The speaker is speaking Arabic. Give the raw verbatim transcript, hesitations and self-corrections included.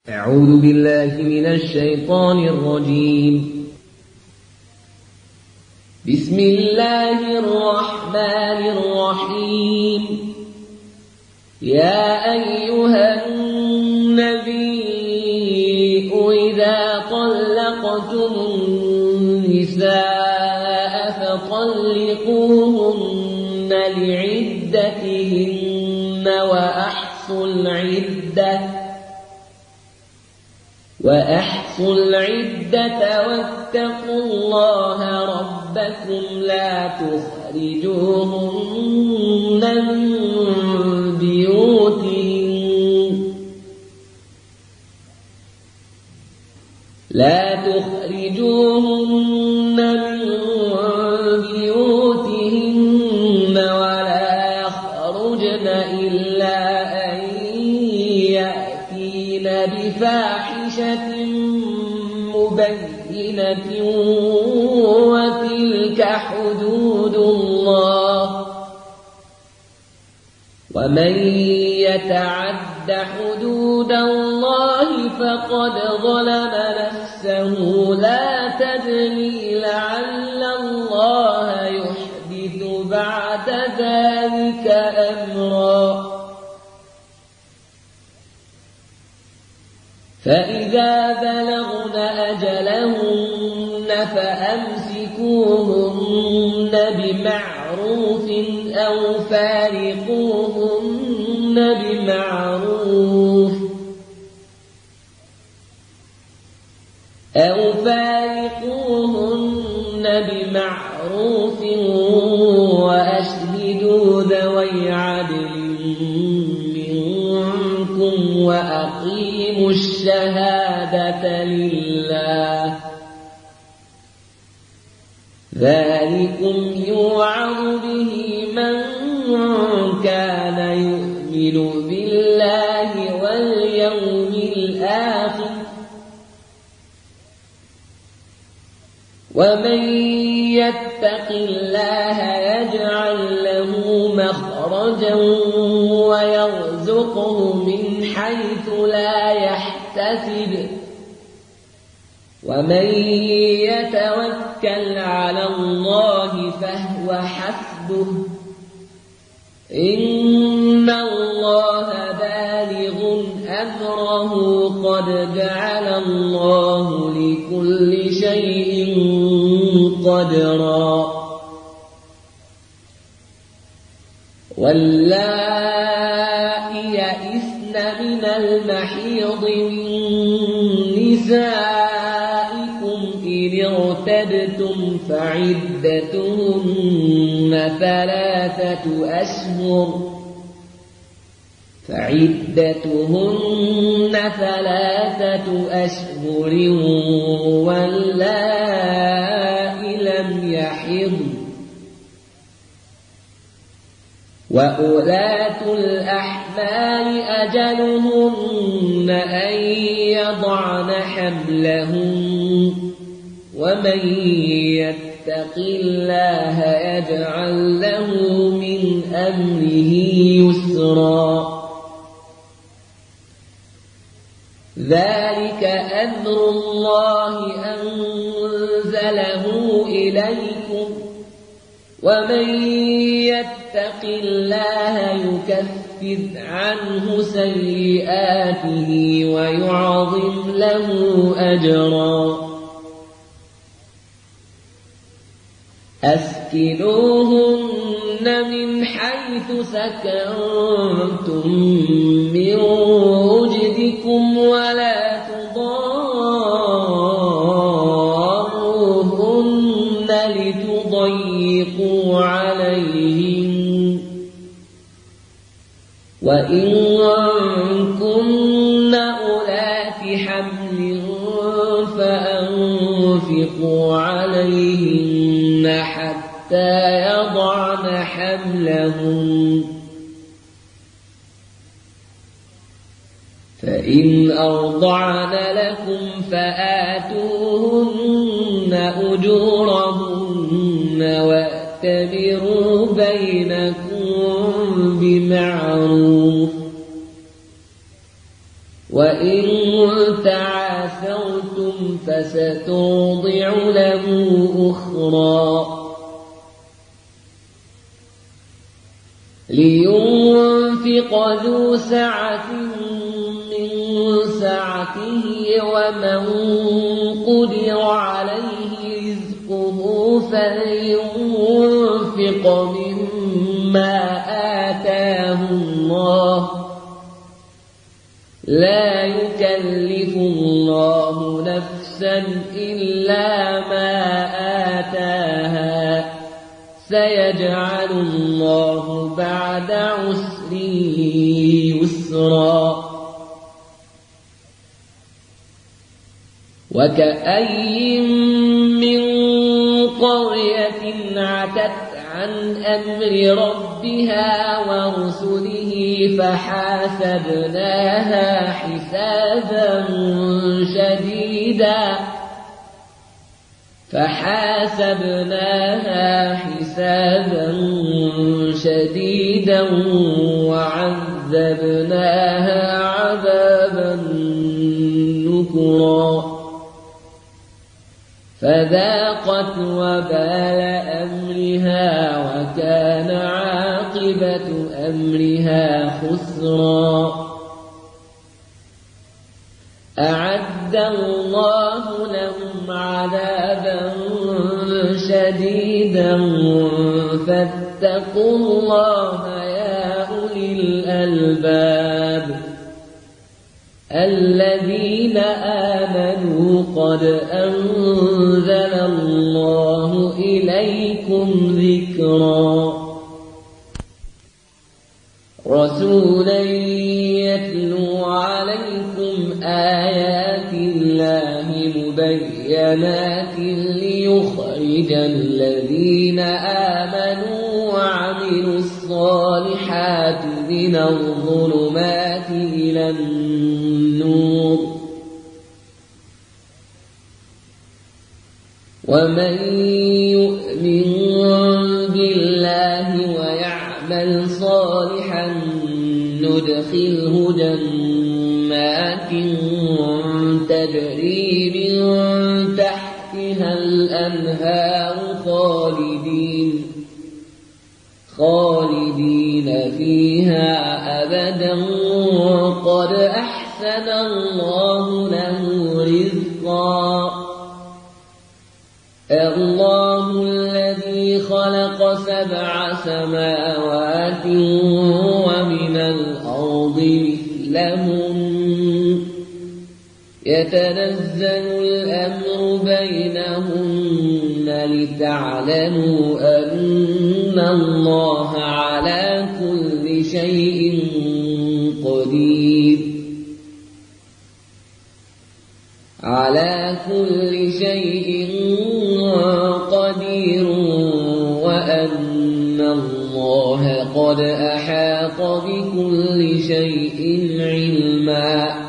أعوذ بالله من الشيطان الرجيم. بسم الله الرحمن الرحيم. يا أيها النبي إذا طلقتم النساء فطلقوهن لعدتهن وأحصوا العدة وأحصوا العدة واتقوا الله ربكم لا تخرجوهن من بيوتهن لا تخرجوهن من بيوتهن ولا يخرجن إلا أن يأتين بفاحشة مبينة وتلك حدود الله ومن يتعد حدود الله فقد ظلم نفسه لا تدري لعل الله يحدث بعد ذلك أمرا. فإذا بلغن أجلهن فأمسكوهن بمعروف أو فارقوهن بمعروف أو فارقوهن بمعروف وأشهدوا ذوي عدل منكم وأقيموا الشهادة لله ذلكم يوعظ به من كان يؤمن بالله واليوم الآخر ومن يتق الله يجعل له مخرجا ويرزقه من حيث لا يحتسب ومن يتوكل على الله فهو حسبه إن الله بالغ أمره قد جعل الله لكل شيء قدرا. واللائي يئسن من المحيض من نسائكم إن ارتبتم فعدتهن ثلاثة أشهر فعدتهن ثلاثة أشهر واللائي لم يحضن وأولاة الأحمال أجلهن أن يضعن حملهن ومن يتق الله يجعل له من أمره يسرا. ذلك أمر الله أنزله إليكم ومن يتق الله يكفر عنه سيئاته ويعظم له أجرا. أسكنوهن من حيث سكنتم من وجدكم ولا تضاروهن لتضيقوا عليهن وإن كن أولات حمل فأنفقوا عليهن حتى يضعن حملهن فإن أرضعن لكم فآتوهن أجورهن وأتمروا بينكم بمعروف وإن تعاثرتم فسترضع له أخرى لينفق ذو سعة من سعته ومن قدر عليه رزقه فلينفق مما آتاه الله لا يكلف الله نفسا إلا ما آتاها سيجعل الله بعد عسر يسرا وكأي من قرية عتت عن أمر ربها ورسله فحاسبناها حسابا شديدا فحاسبناها حسابا شديدا وعذبناها عذابا نكرا فذاقت وبال أمرها وكان عاقبة أمرها خسرا أعد الله لهم عذابا شديدا فاتقوا الله يا أولي الألباب الذين آمنوا قد أنزل الله إليكم ذكرا رسولا يتلو عليكم آيات الله مبينات ليخرج الذين آمنوا وعملوا الصالحات من الظلمات إلى النور ومن يؤمن بالله ويعمل صالحا ندخله جنات تجري من تحتها الأنهار خالدين خالدين فيها أبدا قد أحسن الله له رزقا الله الذي خلق سبع سماوات ومن الأرض مثلهم يتنزل الأمر بينهن لتعلموا أن الله على كل شيء قدير على كل شيء قدير وأن الله قد أحاط بكل شيء علما